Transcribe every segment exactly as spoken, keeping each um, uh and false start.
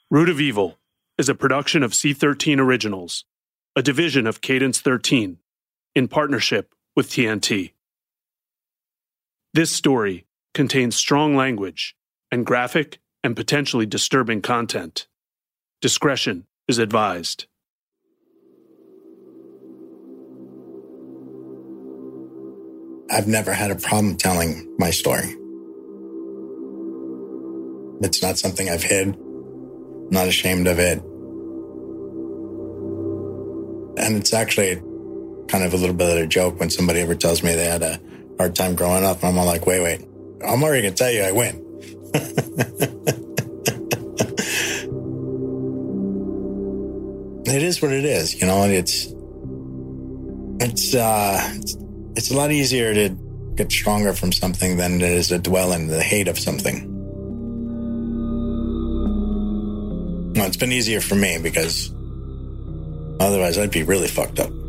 Root of Evil is a production of C thirteen Originals, a division of Cadence thirteen, in partnership with T N T. This story contains strong language and graphic and potentially disturbing content. Discretion is advised. I've never had a problem telling my story. It's not something I've hid. I'm not ashamed of it. And it's actually kind of a little bit of a joke when somebody ever tells me they had a hard time growing up. I'm all like, wait, wait. I'm already going to tell you I win. It is what it is, you know, and it's, it's, uh, it's, it's a lot easier to get stronger from something than it is to dwell in the hate of something. Well, it's been easier for me because otherwise I'd be really fucked up.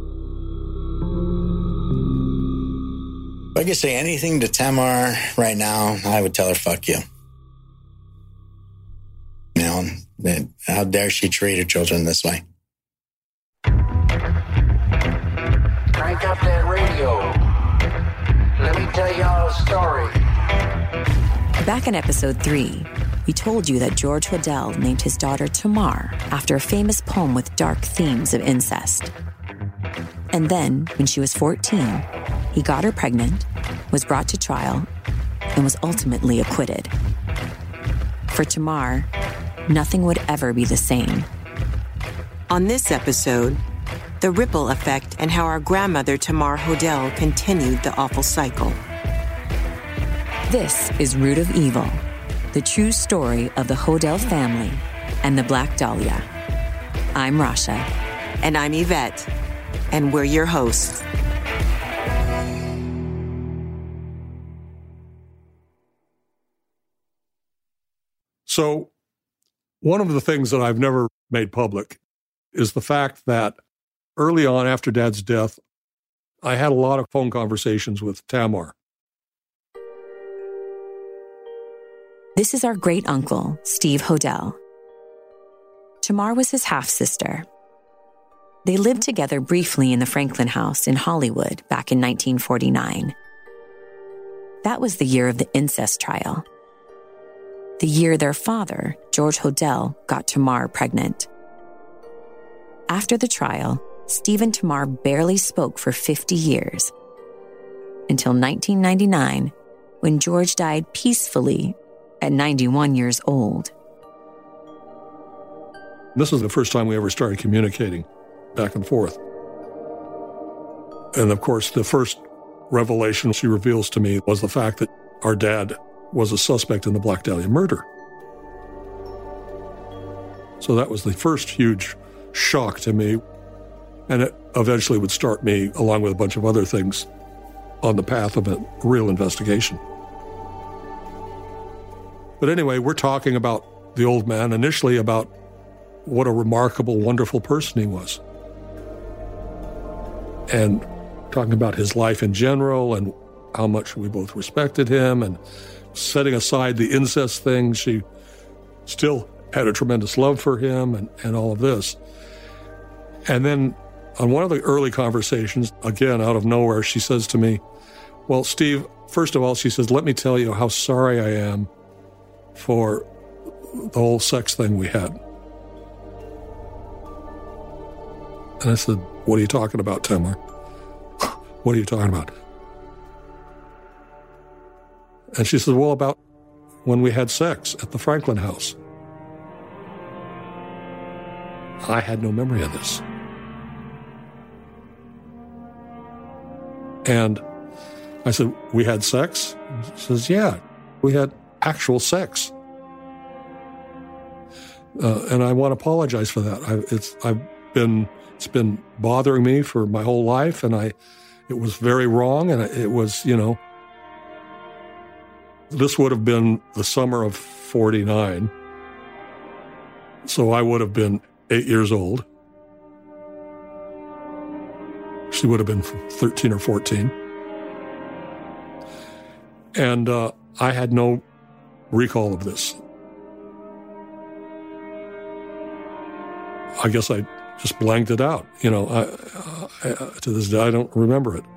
If I could say anything to Tamar right now, I would tell her, fuck you. You know, how dare she treat her children this way? Crank up that radio. Let me tell y'all a story. Back in episode three, we told you that George Hodel named his daughter Tamar after a famous poem with dark themes of incest. And then, when she was fourteen, he got her pregnant, was brought to trial, and was ultimately acquitted. For Tamar, nothing would ever be the same. On this episode, the ripple effect and how our grandmother Tamar Hodel continued the awful cycle. This is Root of Evil, the true story of the Hodel family and the Black Dahlia. I'm Rasha. And I'm Yvette. And we're your hosts. So, one of the things that I've never made public is the fact that early on after Dad's death, I had a lot of phone conversations with Tamar. This is our great-uncle, Steve Hodel. Tamar was his half-sister. They lived together briefly in the Franklin House in Hollywood back in nineteen forty-nine. That was the year of the incest trial. The year their father, George Hodel, got Tamar pregnant. After the trial, Steve and Tamar barely spoke for fifty years. Until nineteen ninety-nine, when George died peacefully at ninety-one years old. This was the first time we ever started communicating back and forth. And of course, the first revelation she reveals to me was the fact that our dad was a suspect in the Black Dahlia murder. So that was the first huge shock to me. And it eventually would start me, along with a bunch of other things, on the path of a real investigation. But anyway, we're talking about the old man, initially about what a remarkable, wonderful person he was. And talking about his life in general and how much we both respected him, and setting aside the incest thing, she still had a tremendous love for him and, and all of this. And then on one of the early conversations, again, out of nowhere, she says to me, well, Steve, first of all, she says, let me tell you how sorry I am for the whole sex thing we had. And I said, what are you talking about, Tamar? What are you talking about? And she said, well, about when we had sex at the Franklin House. I had no memory of this. And I said, we had sex? She says, yeah, we had actual sex. Uh, and I want to apologize for that. I, it's, I've been, it's been bothering me for my whole life, and I, it was very wrong, and it was, you know, this would have been the summer of forty-nine. So I would have been eight years old. She would have been thirteen or fourteen. And uh, I had no recall of this. I guess I just blanked it out. You know, I, I, to this day, I don't remember it.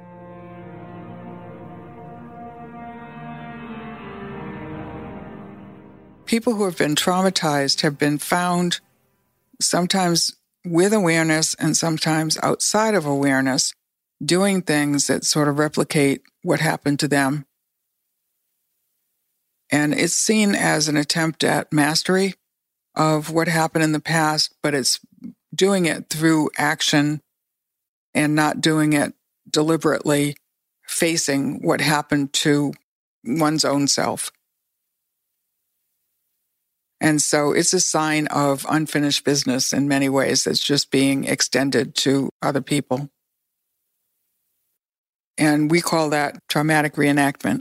People who have been traumatized have been found sometimes with awareness and sometimes outside of awareness, doing things that sort of replicate what happened to them. And it's seen as an attempt at mastery of what happened in the past, but it's doing it through action and not doing it deliberately, facing what happened to one's own self. And so it's a sign of unfinished business in many ways that's just being extended to other people. And we call that traumatic reenactment.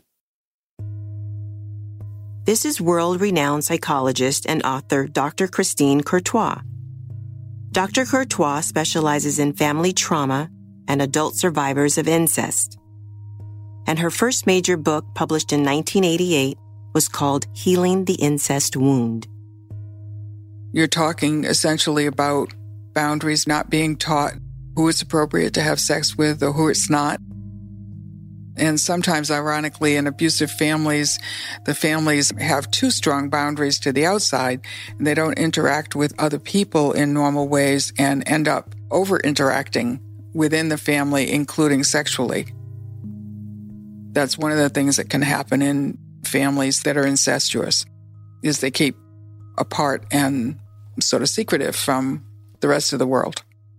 This is world-renowned psychologist and author Doctor Christine Courtois. Doctor Courtois specializes in family trauma and adult survivors of incest. And her first major book, published in nineteen eighty-eight, was called Healing the Incest Wound. You're talking essentially about boundaries, not being taught who it's appropriate to have sex with or who it's not. And sometimes, ironically, in abusive families, the families have too strong boundaries to the outside, and they don't interact with other people in normal ways and end up over-interacting within the family, including sexually. That's one of the things that can happen in families that are incestuous, is they keep apart and sort of secretive from the rest of the world.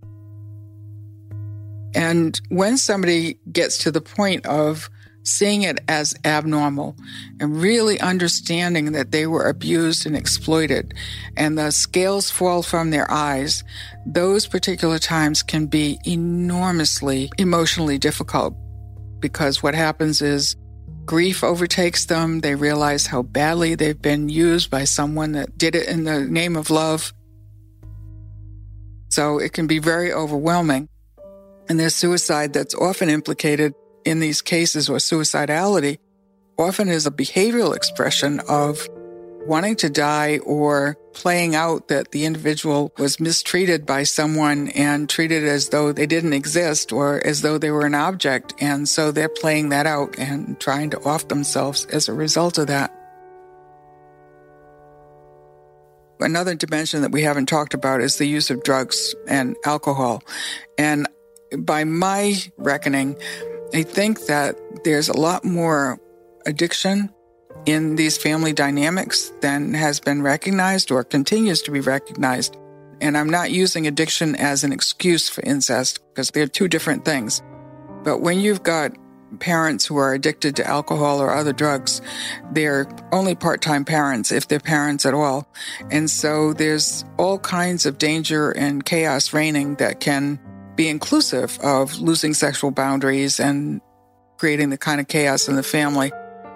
And when somebody gets to the point of seeing it as abnormal and really understanding that they were abused and exploited and the scales fall from their eyes, those particular times can be enormously emotionally difficult, because what happens is grief overtakes them. They realize how badly they've been used by someone that did it in the name of love. So it can be very overwhelming. And there's suicide that's often implicated in these cases, or suicidality, often is a behavioral expression of wanting to die or playing out that the individual was mistreated by someone and treated as though they didn't exist or as though they were an object. And so they're playing that out and trying to off themselves as a result of that. Another dimension that we haven't talked about is the use of drugs and alcohol. And by my reckoning, I think that there's a lot more addiction in these family dynamics than has been recognized or continues to be recognized. And I'm not using addiction as an excuse for incest, because they're two different things. But when you've got parents who are addicted to alcohol or other drugs, they're only part-time parents, if they're parents at all. And so there's all kinds of danger and chaos reigning that can be inclusive of losing sexual boundaries and creating the kind of chaos in the family.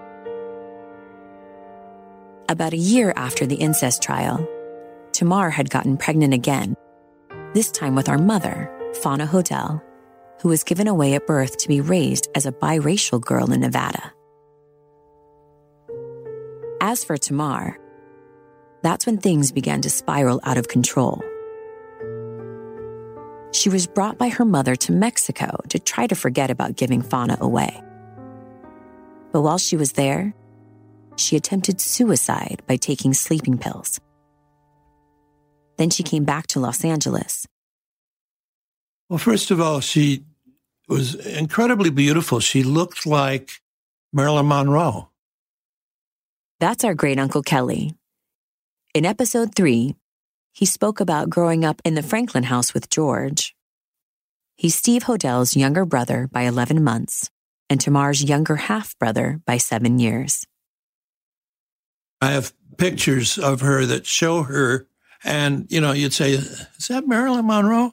About a year after the incest trial, Tamar had gotten pregnant again, this time with our mother, Fauna Hodel, who was given away at birth to be raised as a biracial girl in Nevada. As for Tamar, that's when things began to spiral out of control. She was brought by her mother to Mexico to try to forget about giving Fauna away. But while she was there, she attempted suicide by taking sleeping pills. Then she came back to Los Angeles. Well, first of all, she was incredibly beautiful. She looked like Marilyn Monroe. That's our great Uncle Kelly. In episode three, he spoke about growing up in the Franklin house with George. He's Steve Hodel's younger brother by eleven months and Tamar's younger half-brother by seven years. I have pictures of her that show her, and, you know, you'd say, is that Marilyn Monroe?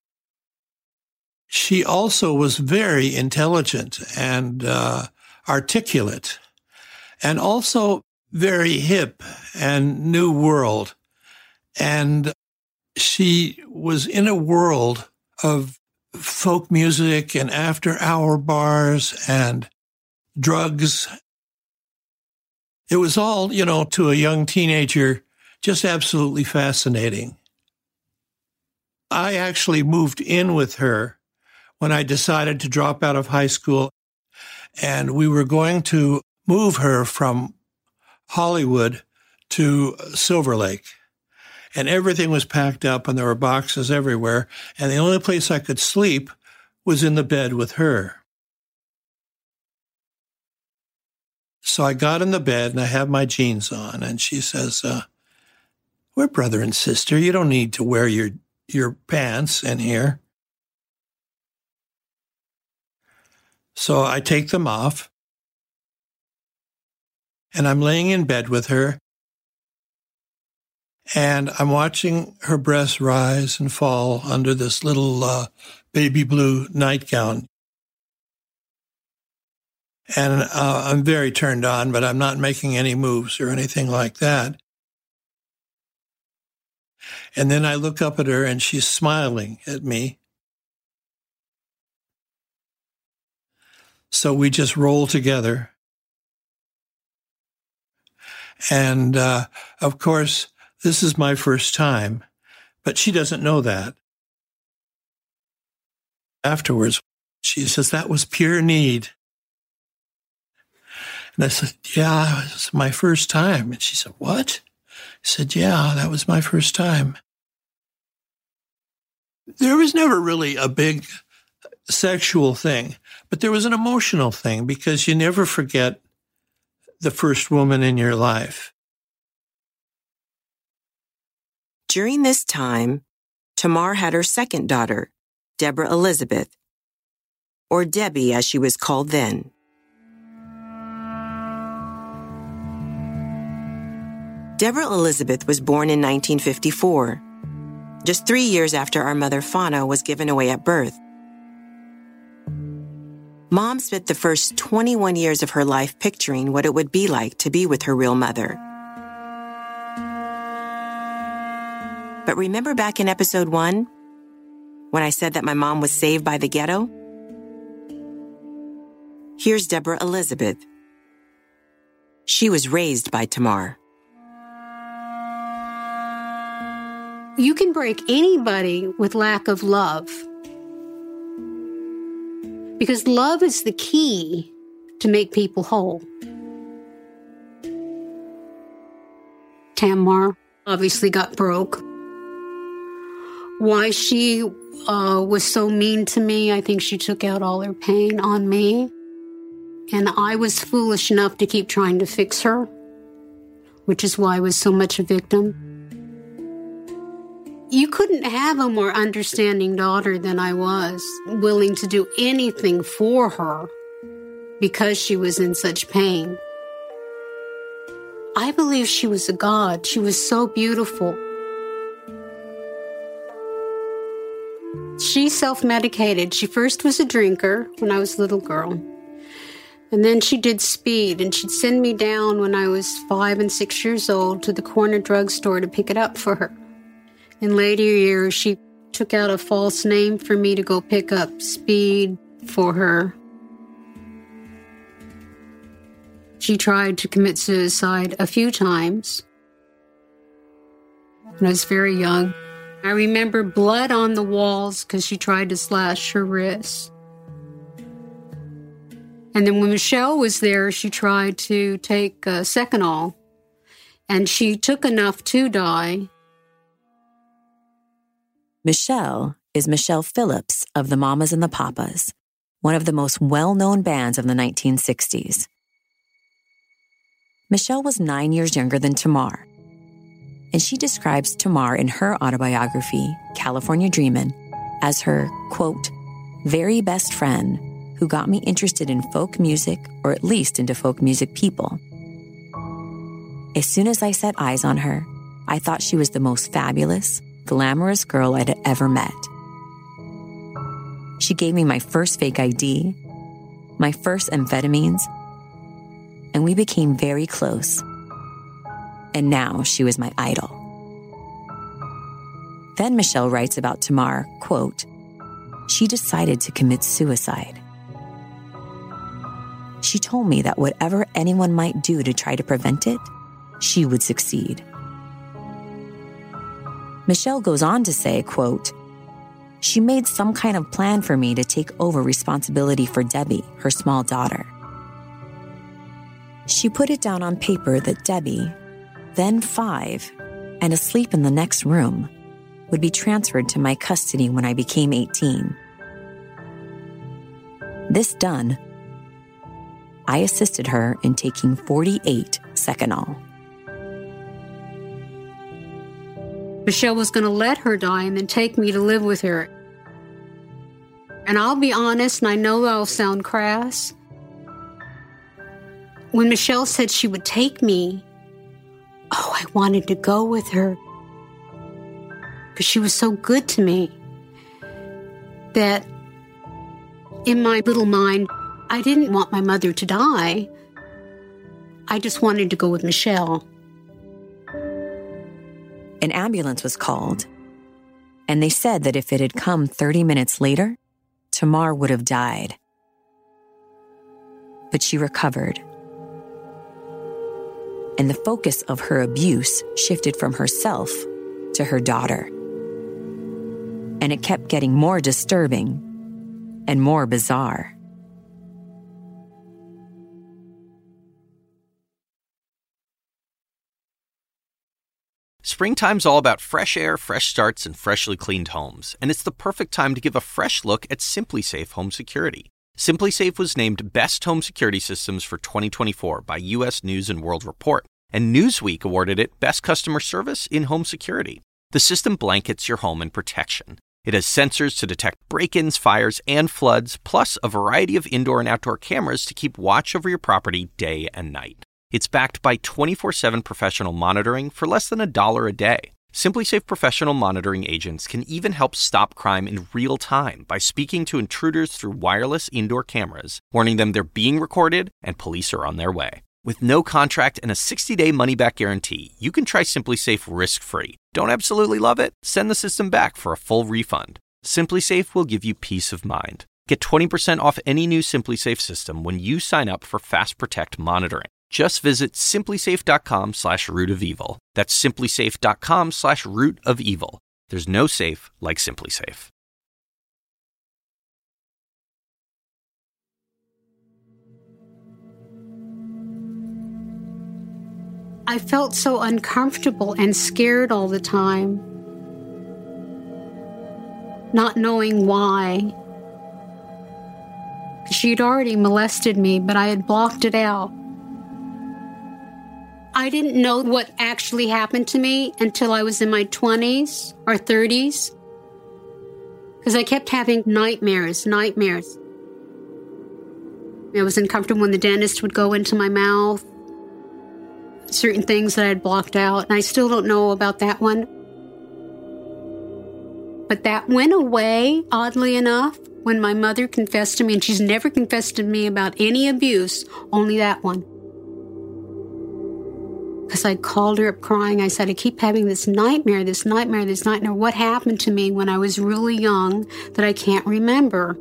She also was very intelligent and uh, articulate, and also very hip and new world. And she was in a world of folk music and after-hour bars and drugs. It was all, you know, to a young teenager, just absolutely fascinating. I actually moved in with her when I decided to drop out of high school, and we were going to move her from Hollywood to Silver Lake. And everything was packed up, and there were boxes everywhere, and the only place I could sleep was in the bed with her. So I got in the bed, and I have my jeans on, and she says, uh, we're brother and sister. You don't need to wear your, your pants in here. So I take them off, and I'm laying in bed with her, and I'm watching her breasts rise and fall under this little uh, baby blue nightgown. And uh, I'm very turned on, but I'm not making any moves or anything like that. And then I look up at her, and she's smiling at me. So we just roll together. And, uh, of course, this is my first time, but she doesn't know that. Afterwards, she says, that was pure need. And I said, yeah, it was my first time. And she said, what? I said, yeah, that was my first time. There was never really a big sexual thing, but there was an emotional thing because you never forget the first woman in your life. During this time, Tamar had her second daughter, Deborah Elizabeth, or Debbie as she was called then. Deborah Elizabeth was born in nineteen fifty-four, just three years after our mother Fauna was given away at birth. Mom spent the first twenty-one years of her life picturing what it would be like to be with her real mother. But remember back in episode one, when I said that my mom was saved by the ghetto? Here's Deborah Elizabeth. She was raised by Tamar. You can break anybody with lack of love. Because love is the key to make people whole. Tamar obviously got broke. Why she uh, was so mean to me, I think she took out all her pain on me. And I was foolish enough to keep trying to fix her, which is why I was so much a victim. You couldn't have a more understanding daughter than I was, willing to do anything for her because she was in such pain. I believe she was a god. She was so beautiful. She self-medicated. She first was a drinker when I was a little girl. And then she did speed, and she'd send me down when I was five and six years old to the corner drugstore to pick it up for her. In later years, she took out a false name for me to go pick up speed for her. She tried to commit suicide a few times when I was very young. I remember blood on the walls because she tried to slash her wrists. And then when Michelle was there, she tried to take uh, Seconal, and she took enough to die. Michelle is Michelle Phillips of the Mamas and the Papas, one of the most well-known bands of the nineteen sixties. Michelle was nine years younger than Tamar, and she describes Tamar in her autobiography, California Dreamin', as her, quote, very best friend who got me interested in folk music, or at least into folk music people. As soon as I set eyes on her, I thought she was the most fabulous, glamorous girl I'd ever met. She gave me my first fake I D, my first amphetamines, and we became very close. And now she was my idol. Then Michelle writes about Tamar, quote, she decided to commit suicide. She told me that whatever anyone might do to try to prevent it, she would succeed. Michelle goes on to say, quote, She made some kind of plan for me to take over responsibility for Debbie, her small daughter. She put it down on paper that Debbie, then five, and asleep in the next room, would be transferred to my custody when I became eighteen. This done, I assisted her in taking forty-eight Seconal. Michelle was going to let her die and then take me to live with her. And I'll be honest, and I know I'll sound crass. When Michelle said she would take me, oh, I wanted to go with her. Because she was so good to me that in my little mind, I didn't want my mother to die. I just wanted to go with Michelle. An ambulance was called, and they said that if it had come thirty minutes later, Tamar would have died. But she recovered, and the focus of her abuse shifted from herself to her daughter. And it kept getting more disturbing and more bizarre. Springtime's all about fresh air, fresh starts, and freshly cleaned homes. And it's the perfect time to give a fresh look at SimpliSafe Home Security. SimpliSafe was named Best Home Security Systems for twenty twenty-four by U S News and World Report, and Newsweek awarded it Best Customer Service in Home Security. The system blankets your home in protection. It has sensors to detect break-ins, fires, and floods, plus a variety of indoor and outdoor cameras to keep watch over your property day and night. It's backed by twenty-four seven professional monitoring for less than a dollar a day. SimpliSafe professional monitoring agents can even help stop crime in real time by speaking to intruders through wireless indoor cameras, warning them they're being recorded and police are on their way. With no contract and a sixty-day money-back guarantee, you can try SimpliSafe risk-free. Don't absolutely love it? Send the system back for a full refund. SimpliSafe will give you peace of mind. Get twenty percent off any new SimpliSafe system when you sign up for Fast Protect monitoring. Just visit simplysafe.com slash root of evil. That's simplysafe.com slash root of evil. There's no safe like SimpliSafe. I felt so uncomfortable and scared all the time, not knowing why. She'd already molested me, but I had blocked it out. I didn't know what actually happened to me until I was in my twenties or thirties, because I kept having nightmares, nightmares. I was uncomfortable when the dentist would go into my mouth, certain things that I had blocked out, and I still don't know about that one. But that went away, oddly enough, when my mother confessed to me, and she's never confessed to me about any abuse, only that one. Because I called her up crying. I said, I keep having this nightmare, this nightmare, this nightmare. What happened to me when I was really young that I can't remember?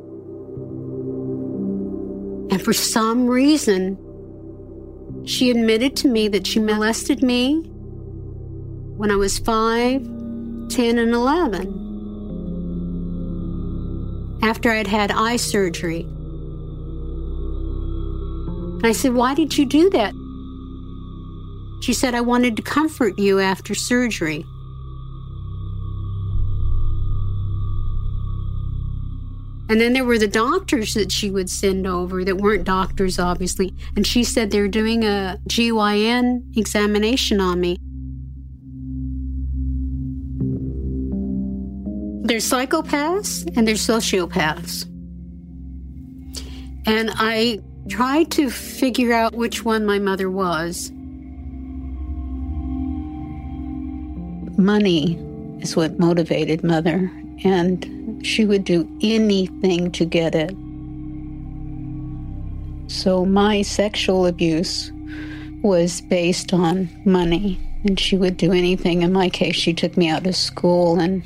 And for some reason, she admitted to me that she molested me when I was five, ten, and eleven. After I'd had eye surgery. And I said, why did you do that? She said, I wanted to comfort you after surgery. And then there were the doctors that she would send over that weren't doctors, obviously. And she said they're doing a G Y N examination on me. There's psychopaths and there's sociopaths. And I tried to figure out which one my mother was. Money is what motivated Mother, and she would do anything to get it. So my sexual abuse was based on money, and she would do anything. In my case, she took me out of school, and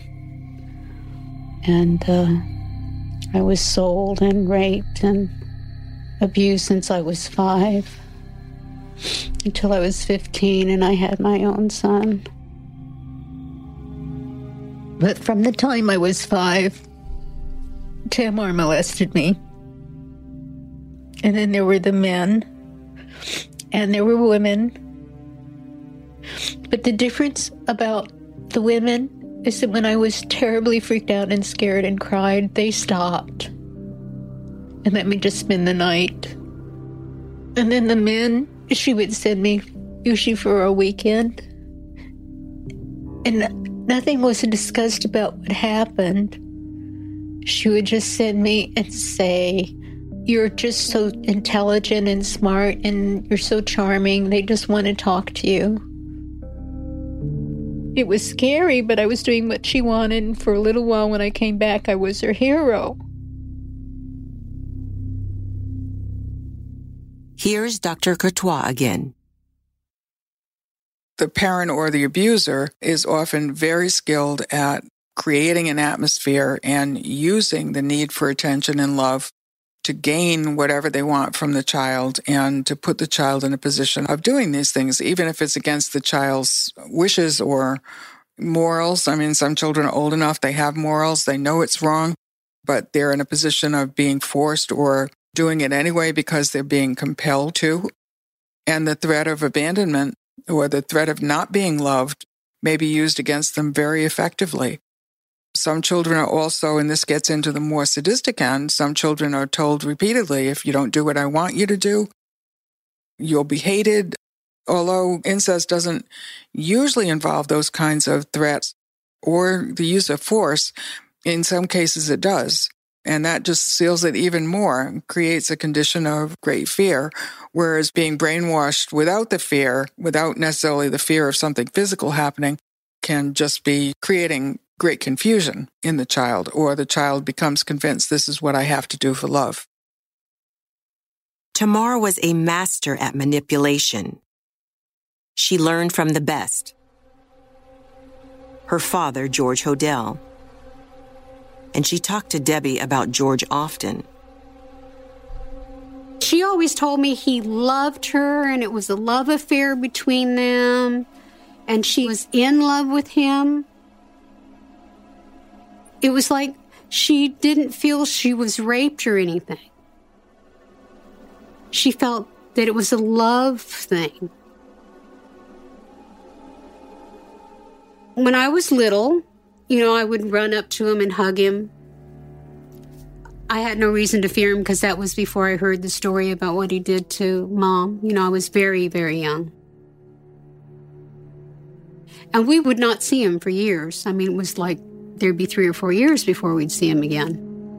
and uh, I was sold and raped and abused since I was five, until I was fifteen, and I had my own son. But from the time I was five, Tamar molested me. And then there were the men, and there were women. But the difference about the women is that when I was terribly freaked out and scared and cried, they stopped and let me just spend the night. And then the men, she would send me usually for a weekend. And nothing was discussed about what happened. She would just send me and say, "You're just so intelligent and smart and you're so charming. They just want to talk to you." It was scary, but I was doing what she wanted. And for a little while when I came back, I was her hero. Here's Doctor Courtois again. The parent or the abuser is often very skilled at creating an atmosphere and using the need for attention and love to gain whatever they want from the child and to put the child in a position of doing these things, even if it's against the child's wishes or morals. I mean, some children are old enough, they have morals, they know it's wrong, but they're in a position of being forced or doing it anyway because they're being compelled to. And the threat of abandonment or the threat of not being loved may be used against them very effectively. Some children are also, and this gets into the more sadistic end, some children are told repeatedly, if you don't do what I want you to do, you'll be hated. Although incest doesn't usually involve those kinds of threats or the use of force, in some cases it does. And that just seals it even more, creates a condition of great fear, whereas being brainwashed without the fear, without necessarily the fear of something physical happening, can just be creating great confusion in the child, or the child becomes convinced this is what I have to do for love. Tamar was a master at manipulation. She learned from the best. Her father, George Hodel. And she talked to Debbie about George often. She always told me he loved her and it was a love affair between them, and she was in love with him. It was like she didn't feel she was raped or anything. She felt that it was a love thing. When I was little, you know, I would run up to him and hug him. I had no reason to fear him because that was before I heard the story about what he did to Mom. You know, I was very, very young. And we would not see him for years. I mean, it was like there'd be three or four years before we'd see him again.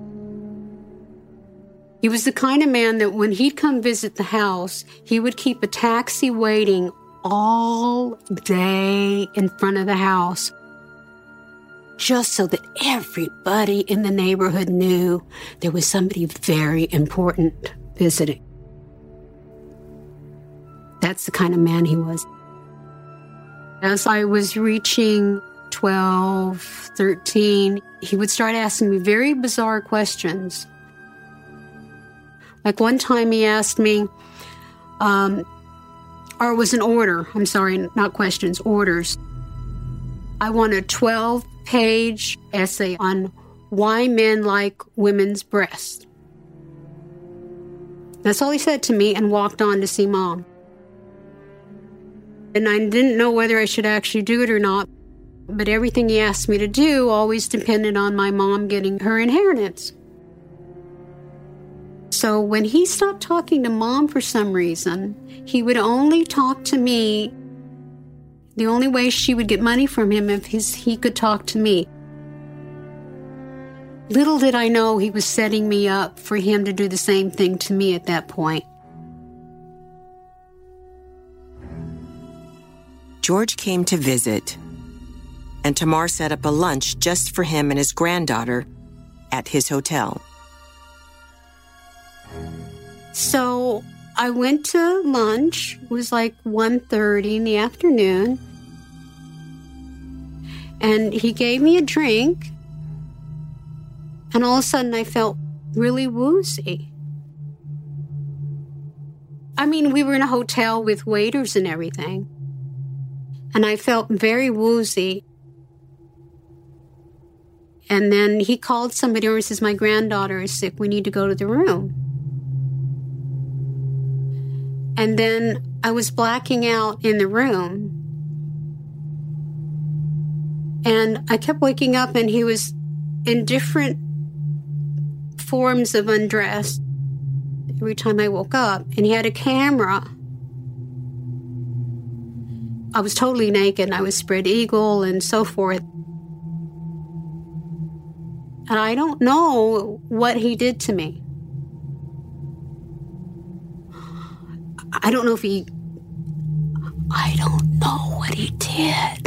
He was the kind of man that when he'd come visit the house, he would keep a taxi waiting all day in front of the house, just so that everybody in the neighborhood knew there was somebody very important visiting. That's the kind of man he was. As I was reaching twelve, thirteen, he would start asking me very bizarre questions. Like one time he asked me, um, or it was an order, I'm sorry, not questions, orders. I want a twelve-page essay on why men like women's breasts. That's all he said to me, and walked on to see Mom. And I didn't know whether I should actually do it or not, but everything he asked me to do always depended on my mom getting her inheritance. So when he stopped talking to Mom for some reason, he would only talk to me. The only way she would get money from him if his, he could talk to me. Little did I know he was setting me up for him to do the same thing to me at that point. George came to visit, and Tamar set up a lunch just for him and his granddaughter at his hotel. So I went to lunch. It was like one thirty in the afternoon. And he gave me a drink. And all of a sudden I felt really woozy. I mean, we were in a hotel with waiters and everything. And I felt very woozy. And then he called somebody over and says, my granddaughter is sick. We need to go to the room. And then I was blacking out in the room. And I kept waking up, and he was in different forms of undress every time I woke up. And he had a camera. I was totally naked, and I was spread eagle and so forth. And I don't know what he did to me. I don't know if he... I don't know what he did.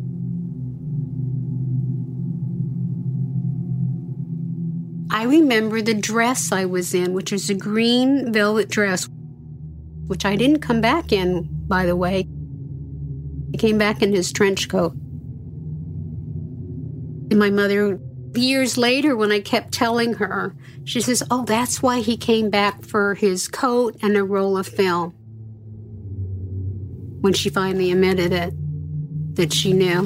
I remember the dress I was in, which was a green velvet dress, which I didn't come back in, by the way. He came back in his trench coat. And my mother, years later, when I kept telling her, she says, oh, that's why he came back for his coat and a roll of film. When she finally admitted it, that she knew.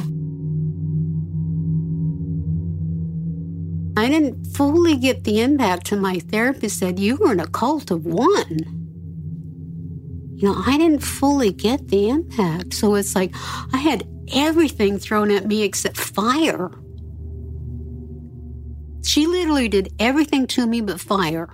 I didn't fully get the impact till my therapist said, you were in a cult of one. You know, I didn't fully get the impact. So it's like I had everything thrown at me except fire. She literally did everything to me but fire.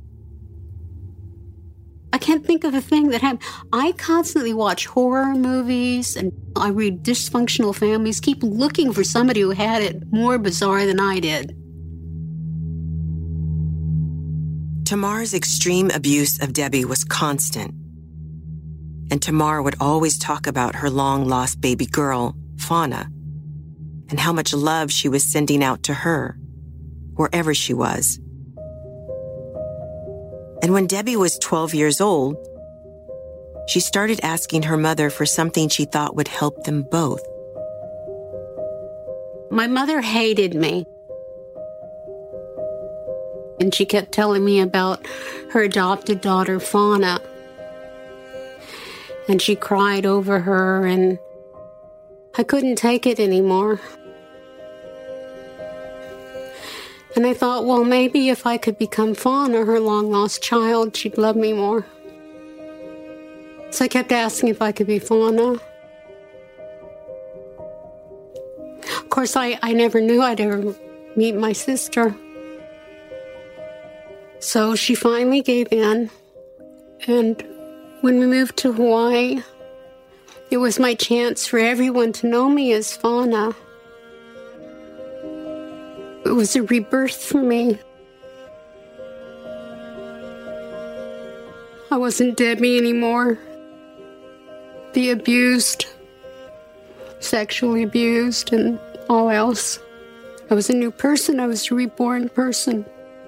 I can't think of a thing that happened. I constantly watch horror movies and I read dysfunctional families, keep looking for somebody who had it more bizarre than I did. Tamar's extreme abuse of Debbie was constant. And Tamar would always talk about her long-lost baby girl, Fauna, and how much love she was sending out to her, wherever she was. And when Debbie was twelve years old, she started asking her mother for something she thought would help them both. My mother hated me. And she kept telling me about her adopted daughter, Fauna. And she cried over her, and I couldn't take it anymore. And I thought, well, maybe if I could become Fauna, her long-lost child, she'd love me more. So I kept asking if I could be Fauna. Of course, I, I never knew I'd ever meet my sister. So she finally gave in, and when we moved to Hawaii, it was my chance for everyone to know me as Fauna. It was a rebirth for me. I wasn't Debbie anymore. The abused, sexually abused, and all else. I was a new person. I was a reborn person.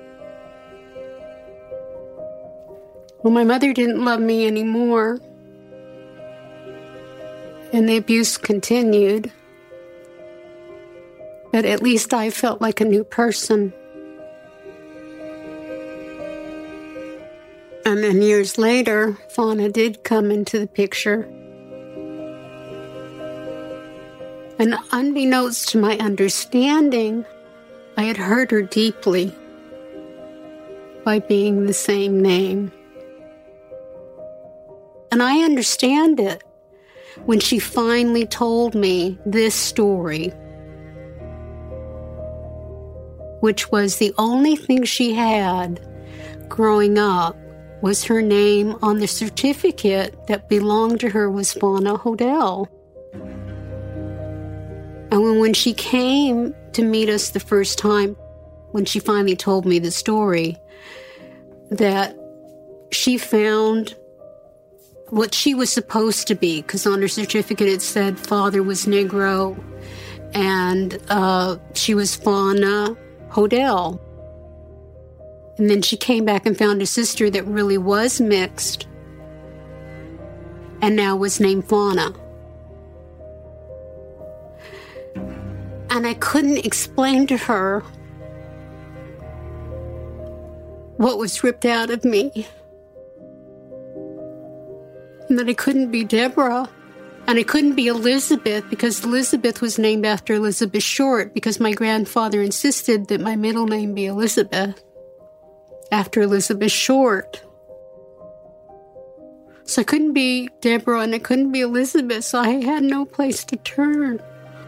Well, my mother didn't love me anymore, and the abuse continued. But at least I felt like a new person. And then years later, Fauna did come into the picture. And unbeknownst to my understanding, I had hurt her deeply by being the same name. And I understand it when she finally told me this story, which was the only thing she had growing up was her name on the certificate that belonged to her was Fauna Hodel. And when, when she came to meet us the first time, when she finally told me the story, that she found what she was supposed to be, because on her certificate it said father was Negro, and uh, she was Fauna Hodel. And then she came back and found a sister that really was mixed, and now was named Fauna. And I couldn't explain to her what was ripped out of me. And that I couldn't be Deborah And it couldn't be Elizabeth because Elizabeth was named after Elizabeth Short because my grandfather insisted that my middle name be Elizabeth, after Elizabeth Short. So it couldn't be Deborah and it couldn't be Elizabeth, so I had no place to turn.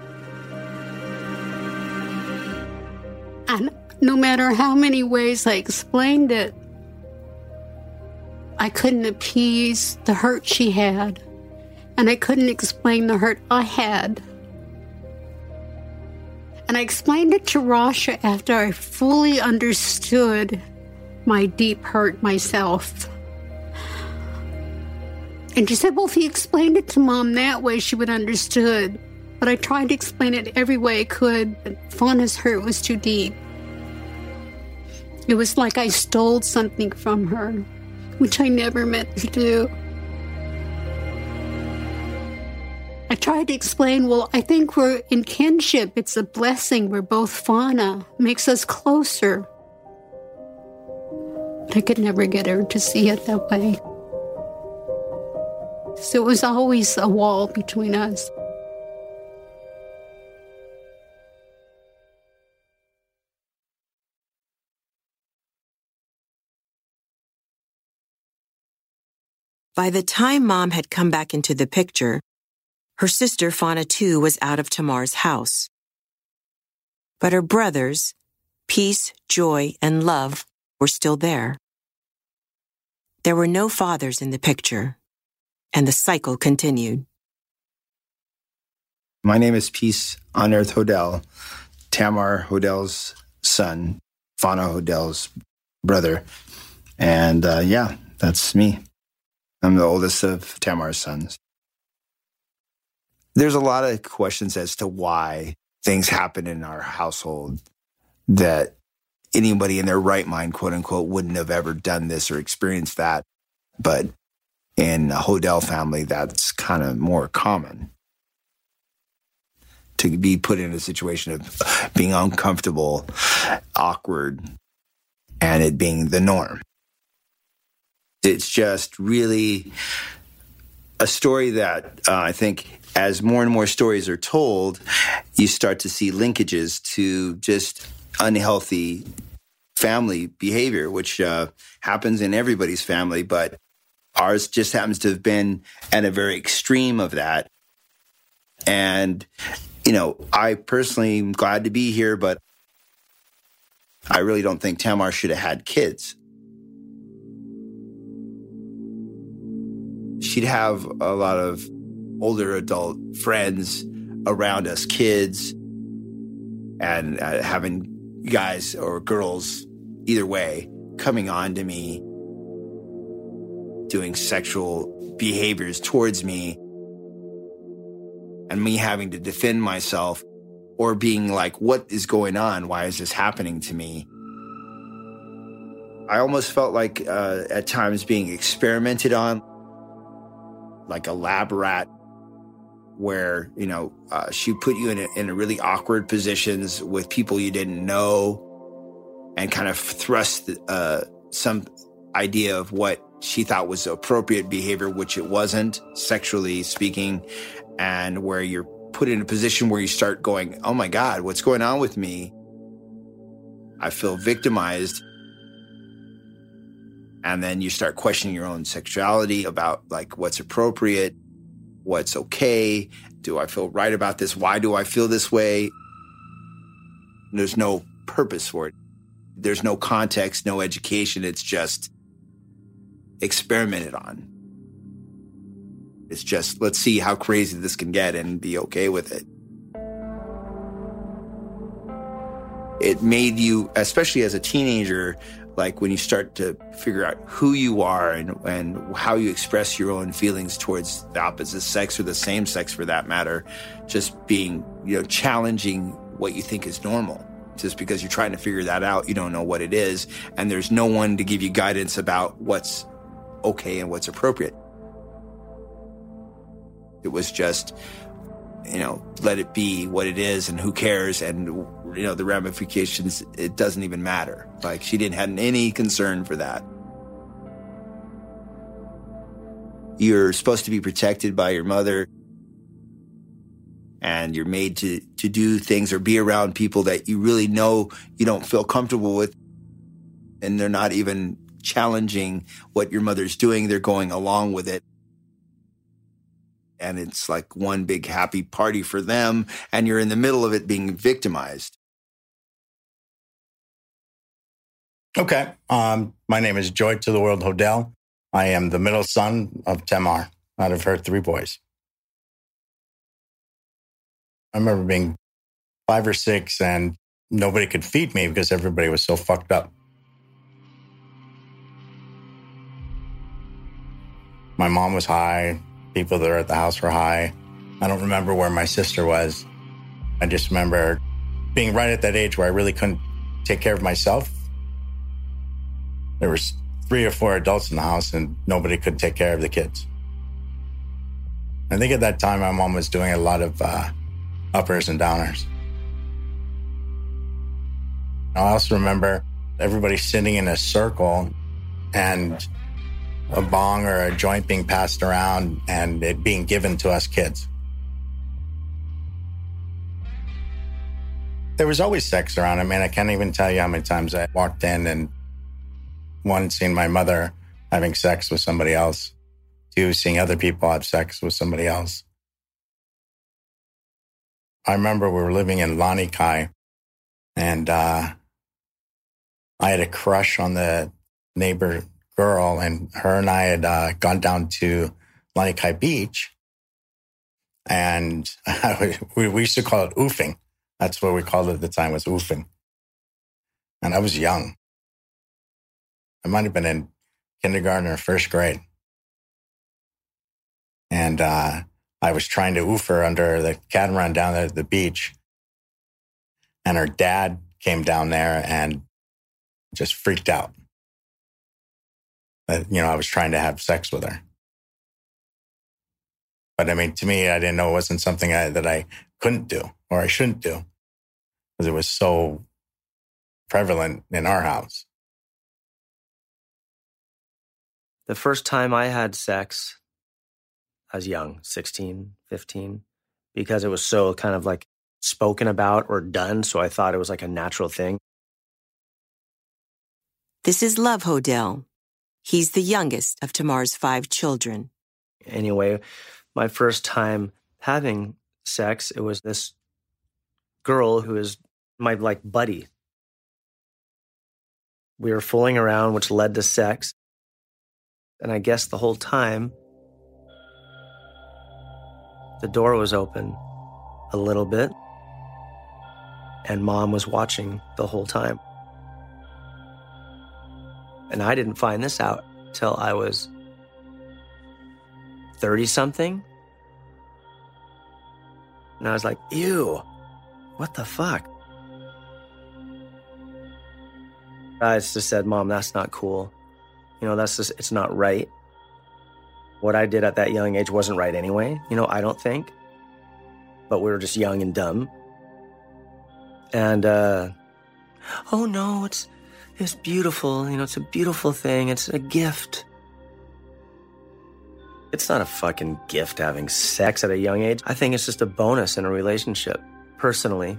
And no matter how many ways I explained it, I couldn't appease the hurt she had. And I couldn't explain the hurt I had. And I explained it to Rasha after I fully understood my deep hurt myself. And she said, well, if you explained it to Mom that way, she would have understood. But I tried to explain it every way I could, but Fauna's hurt was too deep. It was like I stole something from her, which I never meant to do. I tried to explain, well, I think we're in kinship. It's a blessing. We're both Fauna. Makes us closer. But I could never get her to see it that way. So it was always a wall between us. By the time Mom had come back into the picture, her sister Fauna too was out of Tamar's house. But her brothers, Peace, Joy, and Love, were still there. There were no fathers in the picture, and the cycle continued. My name is Peace on Earth Hodel, Tamar Hodel's son, Fauna Hodel's brother. And uh, yeah, that's me. I'm the oldest of Tamar's sons. There's a lot of questions as to why things happen in our household that anybody in their right mind, quote unquote, wouldn't have ever done this or experienced that. But in a Hodel family, that's kind of more common. To be put in a situation of being uncomfortable, awkward, and it being the norm. It's just really a story that uh, I think as more and more stories are told, you start to see linkages to just unhealthy family behavior, which uh, happens in everybody's family, but ours just happens to have been at a very extreme of that. And, you know, I personally am glad to be here, but I really don't think Tamar should have had kids. She'd have a lot of older adult friends around us, kids, and uh, having guys or girls, either way, coming on to me, doing sexual behaviors towards me, and me having to defend myself or being like, what is going on? Why is this happening to me? I almost felt like uh, at times being experimented on, like a lab rat, where, you know, uh, she put you in a, in a really awkward positions with people you didn't know and kind of thrust uh, some idea of what she thought was appropriate behavior, which it wasn't, sexually speaking, and where you're put in a position where you start going, oh my God, what's going on with me? I feel victimized. And then you start questioning your own sexuality about like what's appropriate, what's okay. Do I feel right about this? Why do I feel this way? There's no purpose for it. There's no context, no education. It's just experimented on. It's just, let's see how crazy this can get and be okay with it. It made you, especially as a teenager, like when you start to figure out who you are and, and how you express your own feelings towards the opposite sex or the same sex for that matter, just being, you know, challenging what you think is normal. Just because you're trying to figure that out, you don't know what it is. And there's no one to give you guidance about what's okay and what's appropriate. It was just, you know, let it be what it is and who cares, and, you know, the ramifications, it doesn't even matter. Like, she didn't have any concern for that. You're supposed to be protected by your mother. and you're made to, to do things or be around people that you really know you don't feel comfortable with, and they're not even challenging what your mother's doing. They're going along with it. And it's like one big happy party for them, and you're in the middle of it being victimized. Okay. Um, my name is Joy to the World Hodel. I am the middle son of Tamar, out of her three boys. I remember being five or six, and nobody could feed me because everybody was so fucked up. My mom was high. People that were at the house were high. I don't remember where my sister was. I just remember being right at that age where I really couldn't take care of myself. There was three or four adults in the house, and nobody could take care of the kids. I think at that time, my mom was doing a lot of uh, uppers and downers. I also remember everybody sitting in a circle and a bong or a joint being passed around and it being given to us kids. There was always sex around. I mean, I can't even tell you how many times I walked in and one, seen my mother having sex with somebody else. Two, seeing other people have sex with somebody else. I remember we were living in Lanikai, and uh, I had a crush on the neighbor girl, and her and I had uh, gone down to Lanikai Beach, and we, we used to call it oofing. That's what we called it at the time, was oofing. And I was young. I might have been in kindergarten or first grade. And uh, I was trying to oof her under the catamaran down there at the beach. And her dad came down there and just freaked out. That, you know, I was trying to have sex with her. But I mean, to me, I didn't know it wasn't something I, that I couldn't do or I shouldn't do, because it was so prevalent in our house. The first time I had sex, I was young, sixteen, fifteen, because it was so kind of like spoken about or done, so I thought it was like a natural thing. This is Love Hodel. He's the youngest of Tamar's five children. Anyway, my first time having sex, it was this girl who is my like buddy. We were fooling around, which led to sex. And I guess the whole time, the door was open a little bit, and Mom was watching the whole time. And I didn't find this out till I was thirty-something. And I was like, ew, what the fuck? I just said, Mom, that's not cool. You know, that's just, it's not right. What I did at that young age wasn't right anyway. You know, I don't think. But we were just young and dumb. And, uh, oh no, it's, it's beautiful. You know, it's a beautiful thing. It's a gift. It's not a fucking gift having sex at a young age. I think it's just a bonus in a relationship, personally.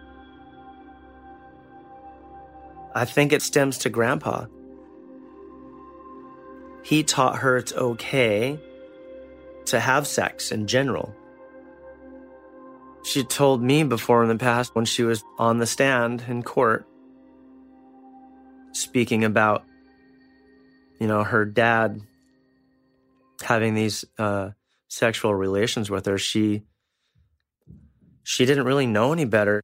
I think it stems to Grandpa. He taught her it's okay to have sex in general. She told me before in the past when she was on the stand in court speaking about, you know, her dad having these uh, sexual relations with her, she she didn't really know any better.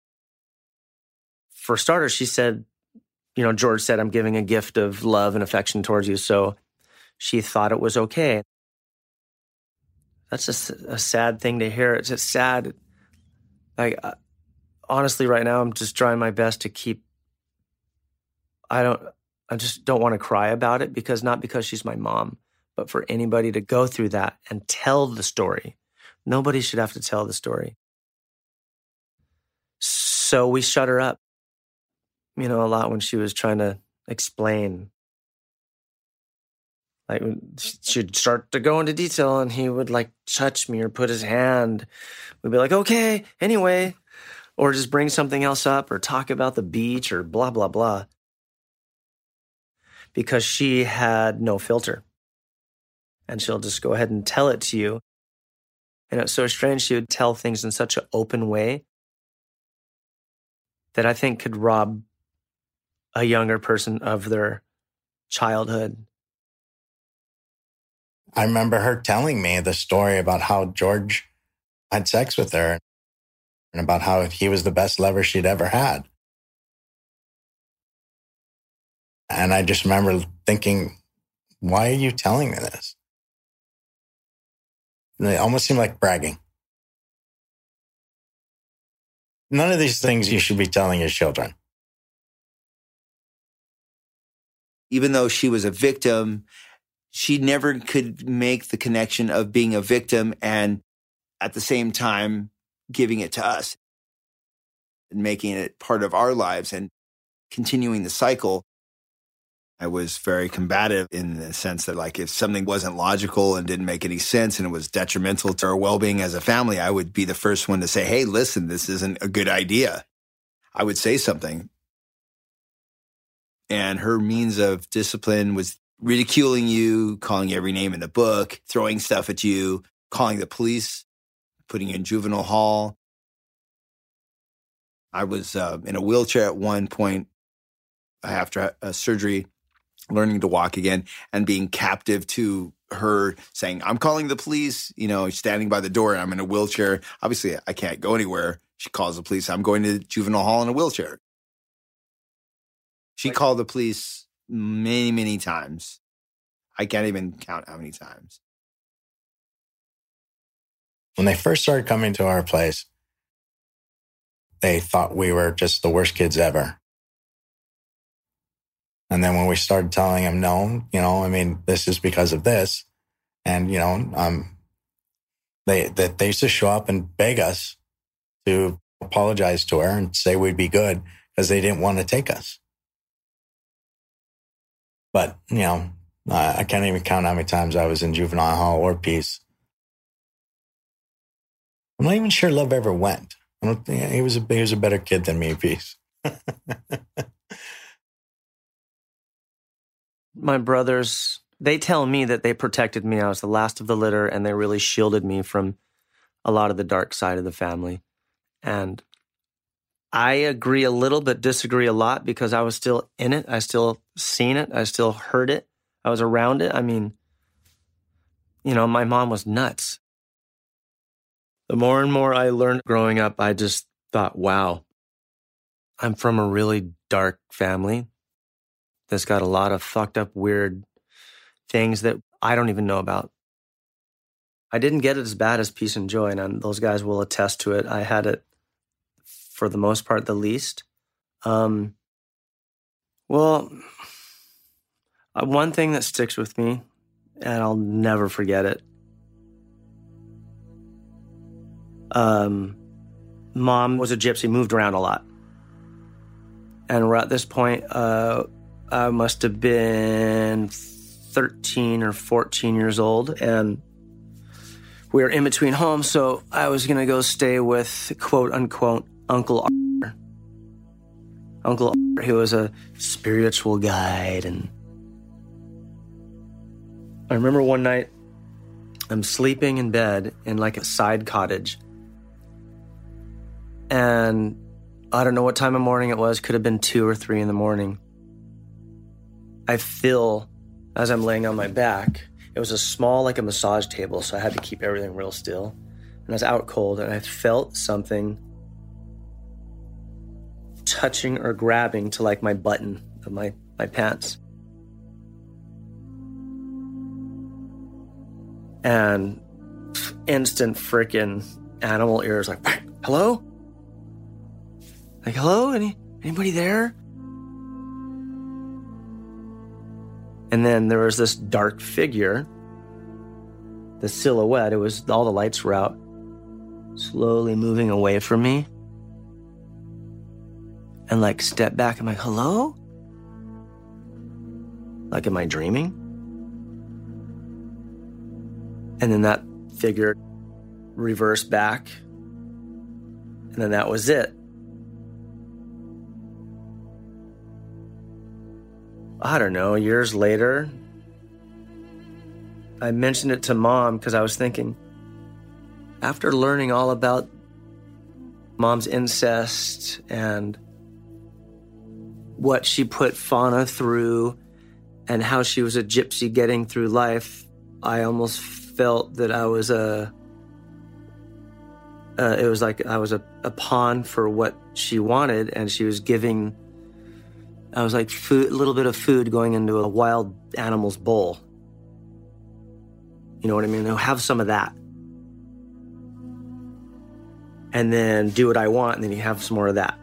For starters, she said, you know, George said, I'm giving a gift of love and affection towards you, so she thought it was okay. That's just a sad thing to hear. It's just sad. Like, uh, honestly, right now, I'm just trying my best to keep, I don't, I just don't want to cry about it, because not because she's my mom, but for anybody to go through that and tell the story. Nobody should have to tell the story. So we shut her up, you know, a lot when she was trying to explain. Like, she'd start to go into detail, and he would, like, touch me or put his hand. We'd be like, okay, anyway. Or just bring something else up or talk about the beach or blah, blah, blah. Because she had no filter. And she'll just go ahead and tell it to you. And it's so strange, she would tell things in such an open way that I think could rob a younger person of their childhood. I remember her telling me the story about how George had sex with her and about how he was the best lover she'd ever had. And I just remember thinking, why are you telling me this? And it almost seemed like bragging. None of these things you should be telling your children. Even though she was a victim, she never could make the connection of being a victim and at the same time giving it to us and making it part of our lives and continuing the cycle. I was very combative in the sense that, like, if something wasn't logical and didn't make any sense and it was detrimental to our well-being as a family, I would be the first one to say, hey, listen, this isn't a good idea. I would say something. And her means of discipline was ridiculing you, calling every name in the book, throwing stuff at you, calling the police, putting you in juvenile hall. I was uh, in a wheelchair at one point after a surgery, learning to walk again and being captive to her saying, I'm calling the police, you know, standing by the door and I'm in a wheelchair. Obviously, I can't go anywhere. She calls the police. I'm going to juvenile hall in a wheelchair. She called the police many, many times. I can't even count how many times. When they first started coming to our place, they thought we were just the worst kids ever. And then when we started telling them, no, you know, I mean, this is because of this. And, you know, um, they, they, they used to show up and beg us to apologize to her and say we'd be good because they didn't want to take us. But, you know, uh, I can't even count how many times I was in juvenile hall or peace. I'm not even sure Love ever went. I don't think he was a, he was a better kid than me in peace. My brothers, they tell me that they protected me. I was the last of the litter, and they really shielded me from a lot of the dark side of the family. And I agree a little, but disagree a lot because I was still in it. I still seen it. I still heard it. I was around it. I mean, you know, my mom was nuts. The more and more I learned growing up, I just thought, wow, I'm from a really dark family that's got a lot of fucked up, weird things that I don't even know about. I didn't get it as bad as Peace and Joy, and those guys will attest to it. I had it, for the most part, the least. Um, well, one thing that sticks with me, and I'll never forget it. Um, Mom was a gypsy, moved around a lot. And we're at this point, uh, I must have been thirteen or fourteen years old, and we were in between homes, so I was going to go stay with, quote-unquote, Uncle Arthur. Uncle Arthur, who was a spiritual guide. And I remember one night, I'm sleeping in bed in like a side cottage. And I don't know what time of morning it was. Could have been two or three in the morning. I feel, as I'm laying on my back, it was a small, like a massage table, so I had to keep everything real still. And I was out cold, and I felt something touching or grabbing to like my button of my, my pants. And instant freaking animal ears, like, hello? Like, hello? Any anybody there? And then there was this dark figure, the silhouette. It was, all the lights were out, slowly moving away from me. And like, step back. I'm like, hello? Like, am I dreaming? And then that figure reversed back. And then that was it. I don't know, years later, I mentioned it to Mom because I was thinking, after learning all about Mom's incest and what she put Fauna through and how she was a gypsy getting through life, I almost felt that I was a, uh, it was like I was a, a pawn for what she wanted, and she was giving, I was like food, a little bit of food going into a wild animal's bowl. You know what I mean? They'll have some of that. And then do what I want, and then you have some more of that.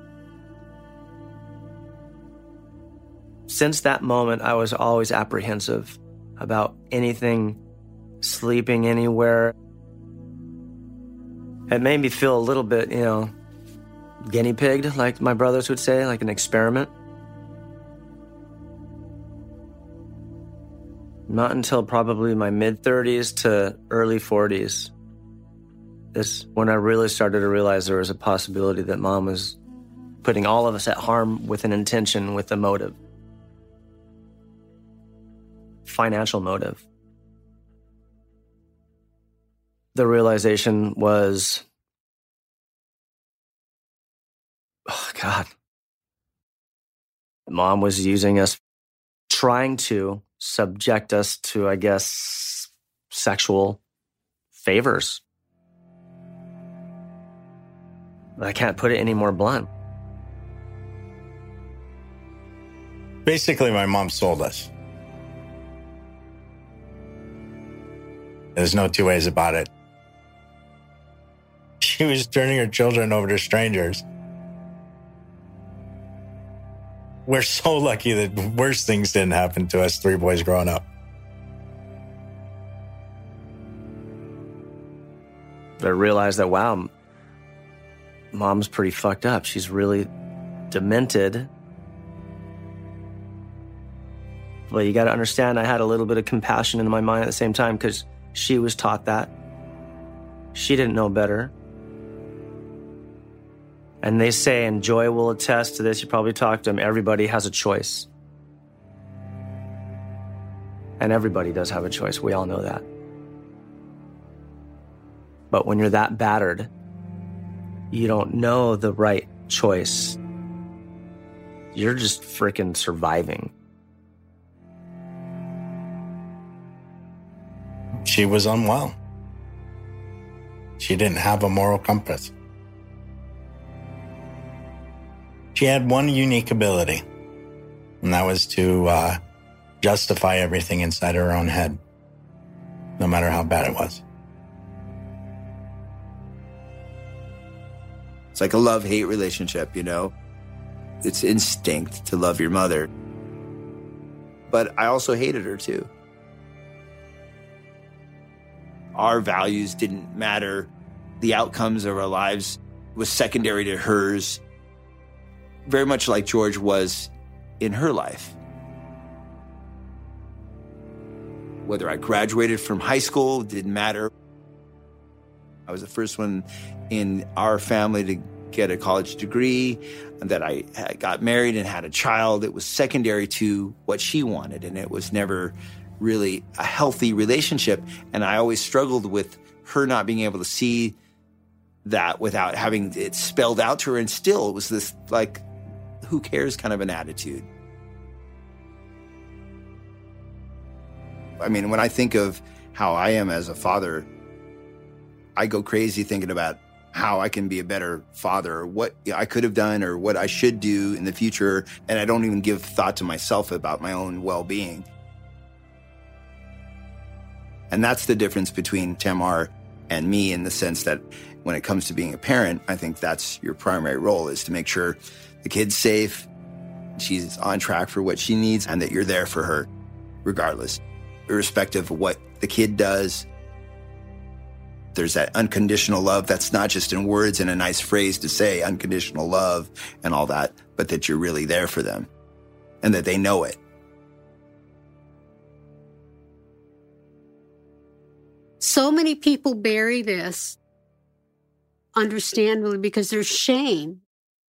Since that moment, I was always apprehensive about anything, sleeping anywhere. It made me feel a little bit, you know, guinea pigged, like my brothers would say, like an experiment. Not until probably my mid-thirties to early forties is when I really started to realize there was a possibility that Mom was putting all of us at harm with an intention, with a motive. Financial motive. The realization was, oh God, Mom was using us, trying to subject us to, I guess, sexual favors. I can't put it any more blunt. Basically, my mom sold us. There's no two ways about it. She was turning her children over to strangers. We're so lucky that worse things didn't happen to us three boys growing up. I realized that, wow, Mom's pretty fucked up. She's really demented. But you got to understand, I had a little bit of compassion in my mind at the same time because she was taught that. She didn't know better. And they say, and Joy will attest to this, you probably talked to him, everybody has a choice. And everybody does have a choice. We all know that. But when you're that battered, you don't know the right choice. You're just freaking surviving. She was unwell. She didn't have a moral compass. She had one unique ability, and that was to uh, justify everything inside her own head, no matter how bad it was. It's like a love-hate relationship, you know? It's instinct to love your mother. But I also hated her, too. Our values didn't matter. The outcomes of our lives was secondary to hers, very much like George was in her life. Whether I graduated from high school didn't matter. I was the first one in our family to get a college degree, and that I got married and had a child. It was secondary to what she wanted, and it was never really a healthy relationship. And I always struggled with her not being able to see that without having it spelled out to her. And still, it was this, like, who cares kind of an attitude. I mean, when I think of how I am as a father, I go crazy thinking about how I can be a better father, or what I could have done, or what I should do in the future. And I don't even give thought to myself about my own well-being. And that's the difference between Tamar and me, in the sense that when it comes to being a parent, I think that's your primary role, is to make sure the kid's safe, she's on track for what she needs, and that you're there for her regardless, irrespective of what the kid does. There's that unconditional love that's not just in words and a nice phrase to say, unconditional love and all that, but that you're really there for them and that they know it. So many people bury this, understandably, because there's shame.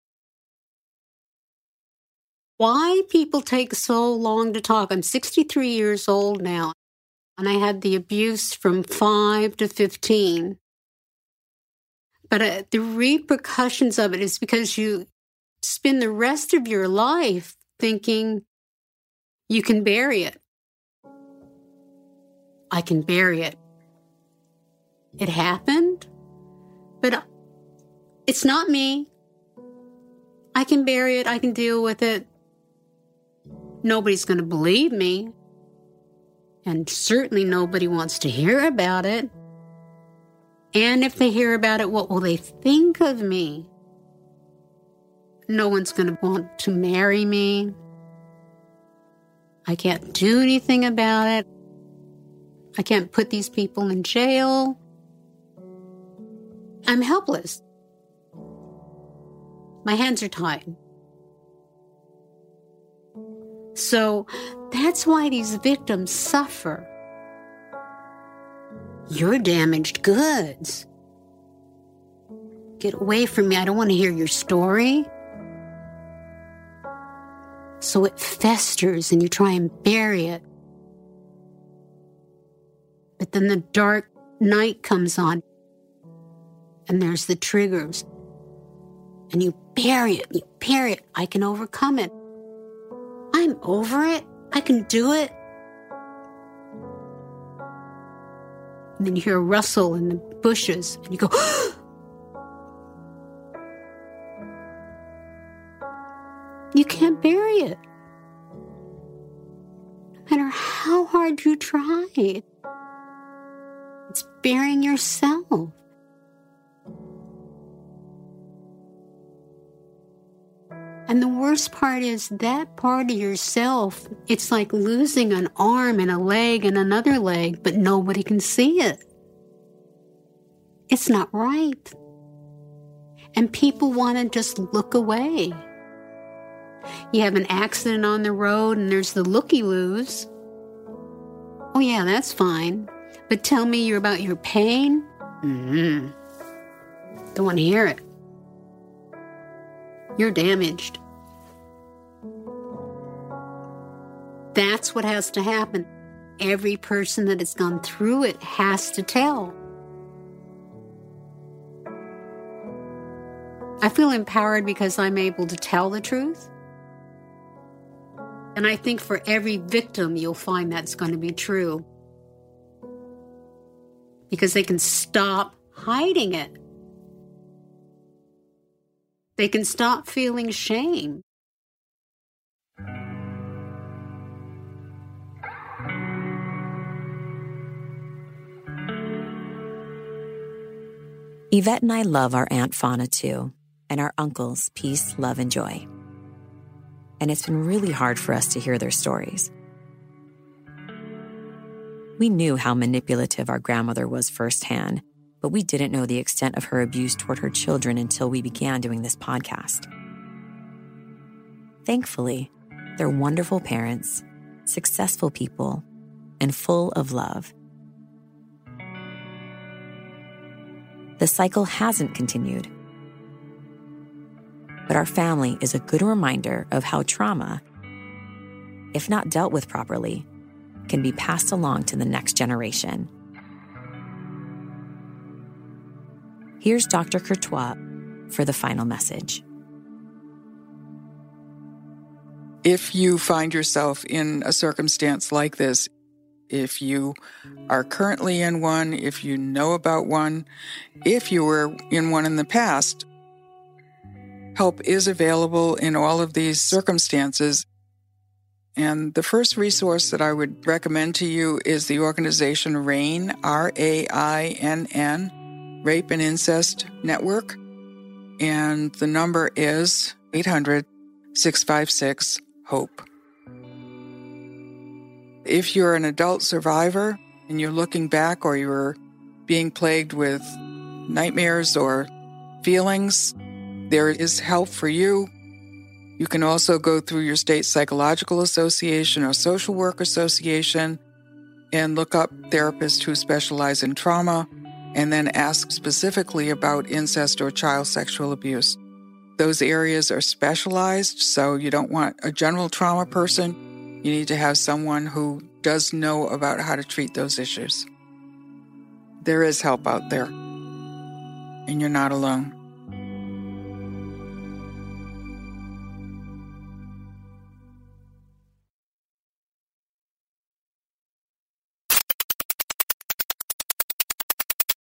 Why people take so long to talk? I'm sixty-three years old now, and I had the abuse from five to fifteen. But uh, the repercussions of it is because you spend the rest of your life thinking you can bury it. I can bury it. It happened, but it's not me. I can bury it. I can deal with it. Nobody's going to believe me. And certainly nobody wants to hear about it. And if they hear about it, what will they think of me? No one's going to want to marry me. I can't do anything about it. I can't put these people in jail. I'm helpless. My hands are tied. So that's why these victims suffer. You're damaged goods. Get away from me. I don't want to hear your story. So it festers and you try and bury it. But then the dark night comes on and there's the triggers. And you bury it, you bury it. I can overcome it. I'm over it. I can do it. And then you hear a rustle in the bushes and you go, you can't bury it. No matter how hard you try, it's burying yourself. And the worst part is that part of yourself, it's like losing an arm and a leg and another leg, but nobody can see it. It's not right. And people want to just look away. You have an accident on the road and there's the looky-loos. Oh yeah, that's fine. But tell me you're about your pain? Mm-hmm. Don't want to hear it. You're damaged. That's what has to happen. Every person that has gone through it has to tell. I feel empowered because I'm able to tell the truth. And I think for every victim, you'll find that's going to be true. Because they can stop hiding it. They can stop feeling shame. Yvette and I love our Aunt Fauna too, and our uncles, Peace, Love, and Joy. And it's been really hard for us to hear their stories. We knew how manipulative our grandmother was firsthand, but we didn't know the extent of her abuse toward her children until we began doing this podcast. Thankfully, they're wonderful parents, successful people, and full of love. The cycle hasn't continued. But our family is a good reminder of how trauma, if not dealt with properly, can be passed along to the next generation. Here's Doctor Courtois for the final message. If you find yourself in a circumstance like this, if you are currently in one, if you know about one, if you were in one in the past, help is available in all of these circumstances. And the first resource that I would recommend to you is the organization RAINN, R A I N N, Rape and Incest Network. And the number is eight hundred, six five six, HOPE. If you're an adult survivor and you're looking back or you're being plagued with nightmares or feelings, there is help for you. You can also go through your state psychological association or social work association and look up therapists who specialize in trauma, and then ask specifically about incest or child sexual abuse. Those areas are specialized, so you don't want a general trauma person. You need to have someone who does know about how to treat those issues. There is help out there, and you're not alone.